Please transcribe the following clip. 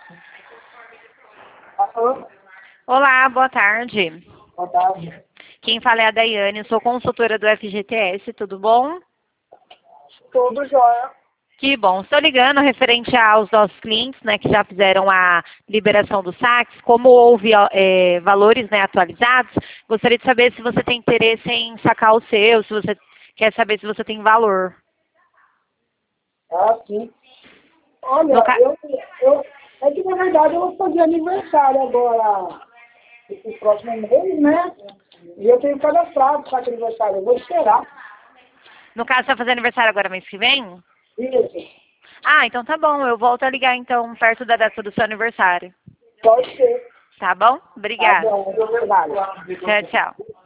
Alô? Olá, boa tarde. Boa tarde. Quem fala é a Daiane, sou consultora do FGTS, tudo bom? Tudo jóia. Que bom. Estou ligando referente aos nossos clientes, né, que já fizeram a liberação do saques. Como houve valores, né, atualizados, gostaria de saber se você tem interesse em sacar o seu, se você quer saber se você tem valor. Ah, sim. Olha, No ca- é que na verdade eu vou fazer aniversário agora, esse próximo mês, né? E eu tenho cadastrado para esse aniversário. Eu vou esperar. No caso, você vai fazer aniversário agora mês que vem? Isso. Ah, então tá bom. Eu volto a ligar então perto da data do seu aniversário. Pode ser. Tá bom? Tá Obrigada. bom, obrigado. Tchau, tchau.